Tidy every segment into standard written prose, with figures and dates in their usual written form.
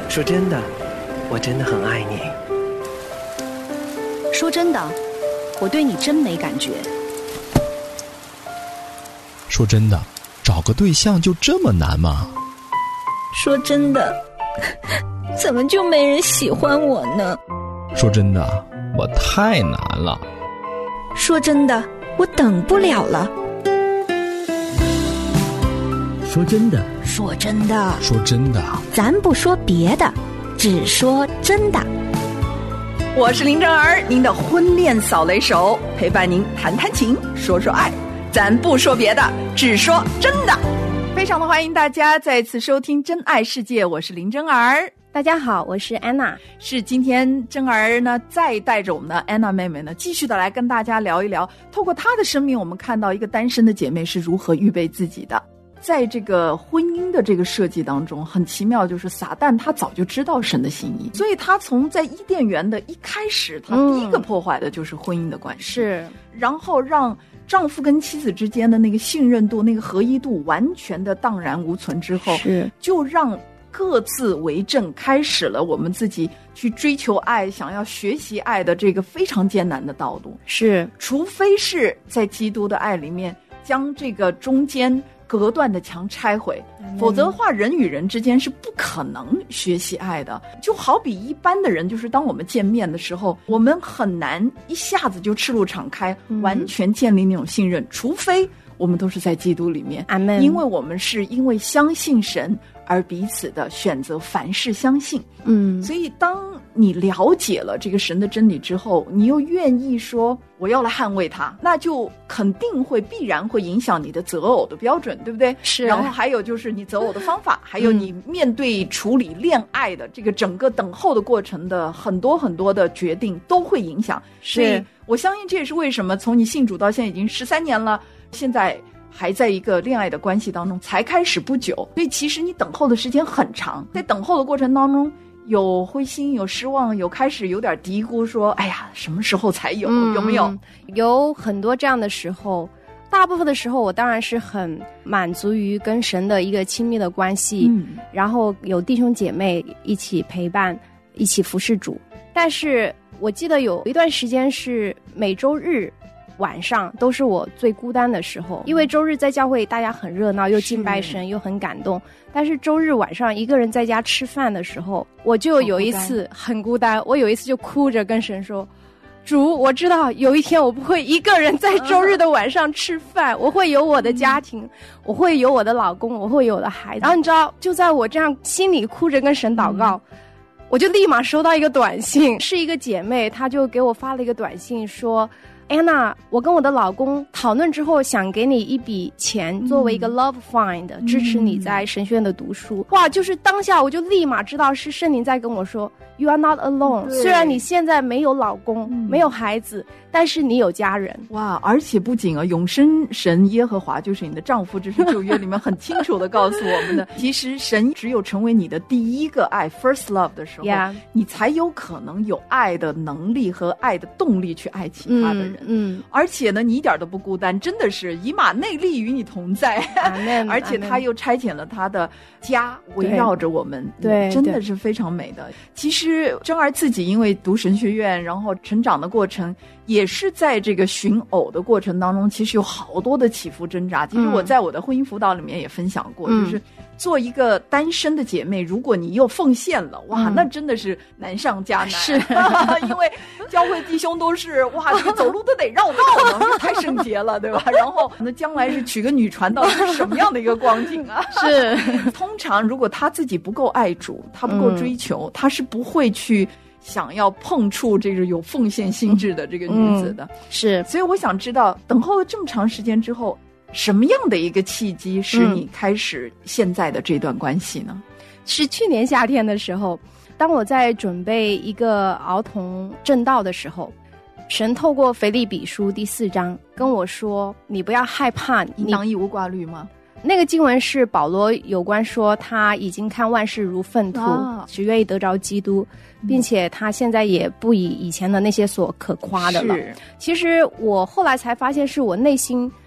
说真的，我真的很爱你。 说真的，我对你真没感觉。 说真的，找个对象就这么难吗？ 说真的，怎么就没人喜欢我呢？ 说真的，我太难了。 说真的，我等不了了。 说真的， 说真的， 说真的， 咱不说别的，只说真的。 我是林正儿，您的婚恋扫雷手，陪伴您谈谈情，说说爱，咱不说别的，只说真的。非常的欢迎大家再次收听真爱世界，我是林正儿。 大家好，我是安娜。 是今天真儿呢再带着我们的安娜妹妹呢继续的来跟大家聊一聊，透过她的生命，我们看到一个单身的姐妹是如何预备自己的。在这个婚姻的这个设计当中，很奇妙，就是撒旦他早就知道神的心意，所以他从在伊甸园的一开始，他第一个破坏的就是婚姻的关系， 是， 然后让丈夫跟妻子之间的那个信任度、那个合一度完全的荡然无存之后， 是， 就让各自为政，开始了我们自己去追求爱、想要学习爱的这个非常艰难的道路。 是， 除非是在基督的爱里面将这个中间隔断的墙拆毁，否则的话人与人之间是不可能学习爱的。就好比一般的人，就是当我们见面的时候，我们很难一下子就赤露敞开，完全建立那种信任，除非我们都是在基督里面。 阿们。 因为我们是因为相信神而彼此的选择凡事相信。所以当你了解了这个神的真理之后，你又愿意说我要来捍卫它，那就肯定会必然会影响你的择偶的标准，对不对？ 是。 然后还有就是你择偶的方法，还有你面对处理恋爱的这个整个等候的过程的很多很多的决定都会影响。所以我相信这也是为什么从你信主到现在已经13年了，现在还在一个恋爱的关系当中，才开始不久，所以其实你等候的时间很长。在等候的过程当中，有灰心，有失望，有开始有点嘀咕说哎呀什么时候才有，有没有？ 有很多这样的时候。大部分的时候我当然是很满足于跟神的一个亲密的关系，然后有弟兄姐妹一起陪伴，一起服侍主。但是我记得有一段时间是每周日晚上都是我最孤单的时候，因为周日在教会大家很热闹，又敬拜神又很感动，但是周日晚上一个人在家吃饭的时候，我就有一次很孤单，我有一次就哭着跟神说，主，我知道有一天我不会一个人在周日的晚上吃饭，我会有我的家庭，我会有我的老公，我会有我的孩子。然后你知道，就在我这样心里哭着跟神祷告，我就立马收到一个短信，是一个姐妹，她就给我发了一个短信说，安娜，我跟我的老公讨论之后，想给你一笔钱作为一个 love fund，支持你在神学院的读书。哇，就是当下我就立马知道是圣灵在跟我说 You are not alone， 虽然你现在没有老公，没有孩子，但是你有家人。 哇，而且不仅永生神耶和华就是你的丈夫，这是旧约里面很清楚的告诉我们的其实神只有成为你的第一个爱 first love 的时候，你才有可能有爱的能力和爱的动力去爱其他的人。而且呢，你一点都不孤单，真的是以马内利与你同在。而且他又差遣了他的家围绕着我们， 对， 真的是非常美的。其实真儿自己因为读神学院，然后成长的过程也是在这个寻偶的过程当中，其实有好多的起伏挣扎。其实我在我的婚姻辅导里面也分享过，就是做一个单身的姐妹，如果你又奉献了，哇，那真的是难上加难。 是因为教会弟兄都是哇，这个走路都得绕道呢，太圣洁了，对吧？然后那将来是娶个女传道是什么样的一个光景啊？ 是通常如果他自己不够爱主，他不够追求，他是不会去想要碰触这个有奉献心智的这个女子的。 是， 所以我想知道，等候了这么长时间之后，什么样的一个契机使你开始现在的这段关系呢？ 是去年夏天的时候，当我在准备一个儿童正道的时候，神透过腓立比书第4章跟我说，你不要害怕， 应当一无挂虑吗？ 那个经文是保罗有关说他已经看万事如粪土，只愿意得着基督，并且他现在也不以以前的那些所可夸的了。其实我后来才发现是我内心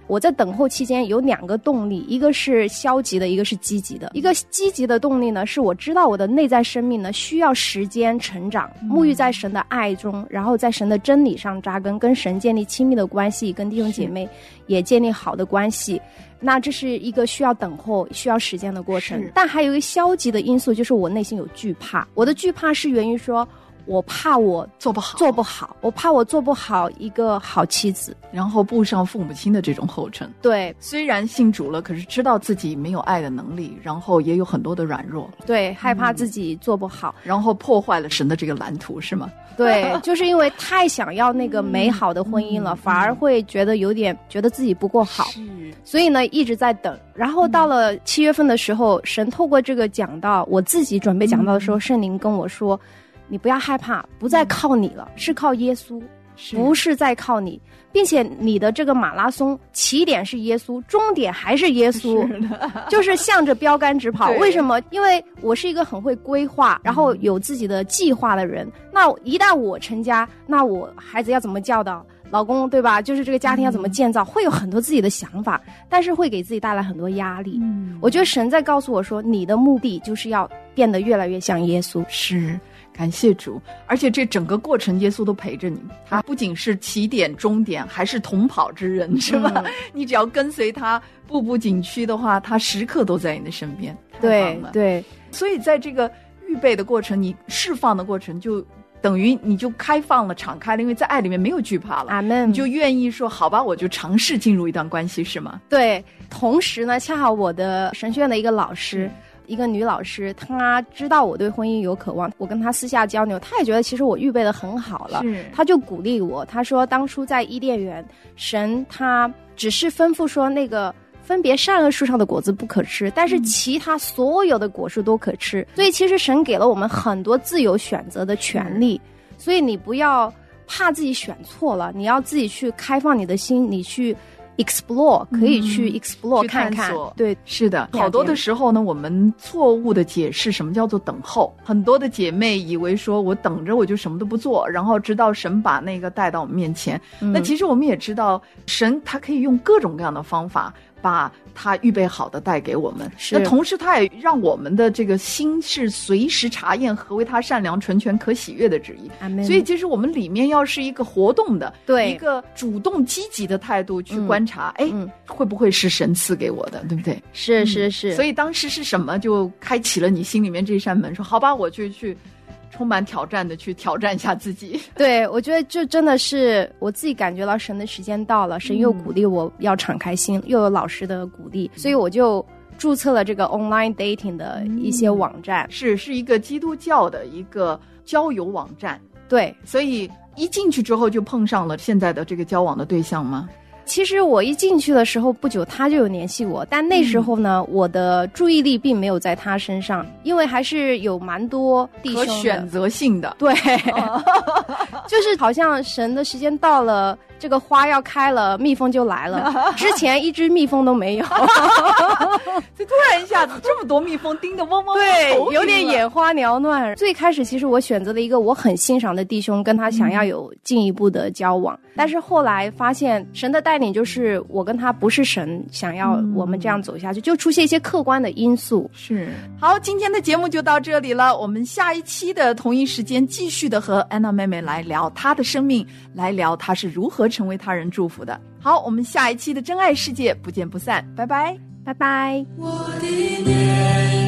我在等候期间有2个动力，一个是消极的，一个是积极的。一个积极的动力呢，是我知道我的内在生命呢需要时间成长，沐浴在神的爱中，然后在神的真理上扎根，跟神建立亲密的关系，跟弟兄姐妹也建立好的关系。那这是一个需要等候需要时间的过程。但还有一个消极的因素，就是我内心有惧怕。我的惧怕是源于说我怕我做不好，我怕我做不好一个好妻子， 然后步上父母亲的这种后尘。 对， 虽然信主了，可是知道自己没有爱的能力，然后也有很多的软弱。 对，害怕自己做不好， 然后破坏了神的这个蓝图，是吗？ 对，就是因为太想要那个美好的婚姻了，反而会觉得有点觉得自己不够好，所以呢一直在等。然后到了7月份的时候，神透过这个讲道，我自己准备讲道的时候，圣灵跟我说，你不要害怕，不再靠你了，是靠耶稣，不是再靠你，并且你的这个马拉松起点是耶稣，终点还是耶稣，就是向着标杆直跑。为什么？因为我是一个很会规划，然后有自己的计划的人。那一旦我成家，那我孩子要怎么教导，老公对吧？就是这个家庭要怎么建造，会有很多自己的想法，但是会给自己带来很多压力。我觉得神在告诉我说，你的目的就是要变得越来越像耶稣。 是，感谢主。而且这整个过程耶稣都陪着你，他不仅是起点终点，还是同跑之人，是吧？你只要跟随他步步紧趋的话，他时刻都在你的身边。 对对， 所以在这个预备的过程，你释放的过程，就等于你就开放了，敞开了，因为在爱里面没有惧怕了。 阿们。 你就愿意说好吧，我就尝试进入一段关系，是吗？ 对。同时呢，恰好我的神学院的一个老师，一个女老师，她知道我对婚姻有渴望，我跟她私下交流，她也觉得其实我预备得很好了，她就鼓励我，她说当初在伊甸园，神他只是吩咐说那个分别善恶树上的果子不可吃，但是其他所有的果树都可吃。所以其实神给了我们很多自由选择的权利，所以你不要怕自己选错了，你要自己去开放你的心，你去explore， 可以去 explore 看看。对， 是的，好多的时候呢，我们错误的解释什么叫做等候。很多的姐妹以为说我等着我就什么都不做，然后直到神把那个带到我们面前。那其实我们也知道，神他可以用各种各样的方法把他预备好的带给我们。那同时他也让我们的这个心是随时查验何为他善良纯全可喜悦的旨意。所以其实我们里面要是一个活动的，一个主动积极的态度去观察，会不会是神赐给我的，对不对？ 是。 所以当时是什么就开启了你心里面这扇门，说好吧，我就去充满挑战的去挑战一下自己。 对，我觉得这真的是我自己感觉到神的时间到了，神又鼓励我要敞开心，又有老师的鼓励，所以我就注册了这个 online dating 的一些网站。 是一个基督教的一个交友网站。 对， 所以一进去之后就碰上了现在的这个交往的对象吗？ 其实我一进去的时候不久他就有联系我，但那时候呢，我的注意力并没有在他身上，因为还是有蛮多弟兄的可选择性的。 对，就是好像神的时间到了，这个花要开了，蜜蜂就来了，之前一只蜜蜂都没有。 这突然一下子这么多蜜蜂叮得嗡嗡， 对，有点眼花缭乱。最开始其实我选择了一个我很欣赏的弟兄，跟他想要有进一步的交往，但是后来发现神的带领就是我跟他不是神想要我们这样走下去，就出现一些客观的因素。 是。好，今天的节目就到这里了，我们下一期的同一时间继续的和安娜妹妹来聊她的生命，来聊她是如何成为他人祝福的。好，我们下一期的真爱世界不见不散，拜拜， 拜拜。 我的年